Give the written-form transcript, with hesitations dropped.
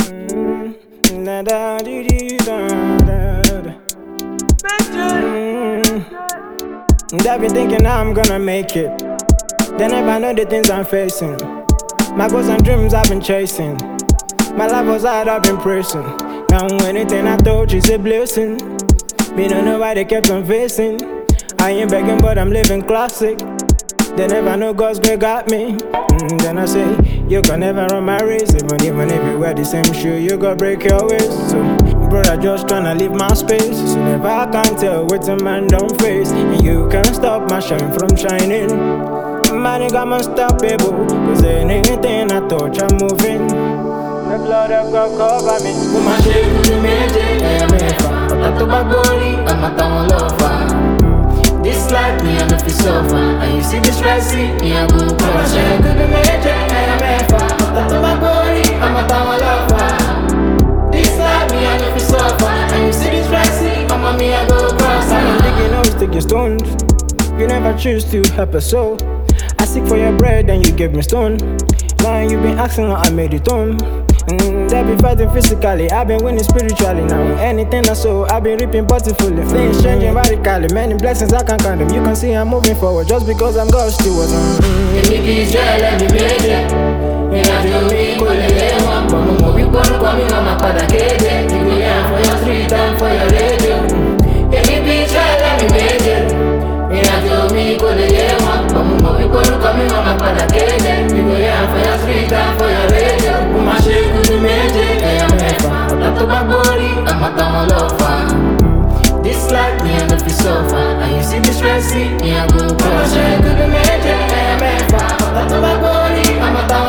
Da da dee dee da da da. I've been thinking how I'm gonna make it. They never know the things I'm facing. My goals and dreams I've been chasing. My life was hard up in prison. Now anything I thought is a blessing. Me don't know why they kept on facing. I ain't begging but I'm living classic. They never know God's grace got me. Then I say, you can never run my race. Even if you wear the same shoe, you gotta break your waist. So, brother, just tryna leave my space. So never I can tell what a man don't face. And you can't stop my shine from shining. My nigga, I'm unstoppable. Cause anything I touch, I'm moving. The blood of God cover me. Uma chego de mente, é a mefa. Tá to bagulho, a matar uma louva. This life, me I no fi suffer. And you see this stressing, me I go crush. Uma chego de mente, é a mefa. Tá to bagulho, a matar uma louva. This life, me I no fi suffer. And you see this stressing, mama me I go crush. I'm digging holes, sticky stones. You never choose to help a soul. I seek for your bread and you give me stone. Now you've been asking how I made it home. I've been fighting physically, I've been winning spiritually. Now anything I sow, I've been reaping bountifully. Things changing radically, many blessings I can't count them. You can see I'm moving forward just because I'm God's steward. Emi be jẹ́ mi méje, ìrìnàjò mi kò lè yé wọn. Bọ̀ mo mọ̀ wípé orúkọ mi máa máa padà kéde. Ìgbéyàwó for your street and for your radio. Emi be jẹ́ mi méje, ìrìnàjò mi kò lè yé wọn. Bọ̀ mo mọ̀ wípé orúkọ mi máa máa padà kéde. Ìgbéyàwó for your street and for your radio. Mo máa ṣe kúrú méje, ẹ̀yà mẹ́fà. Ọ̀tá tó bá gbórí, àmọ́ táwọn lọ fà. This life, me I no fi suffer. And you see this stressing, me I go crush. Mo máa ṣe kúrú méje, ẹ̀yà mẹ́fà. Ọ̀tá tó bá gbórí, àmọ́ táwọn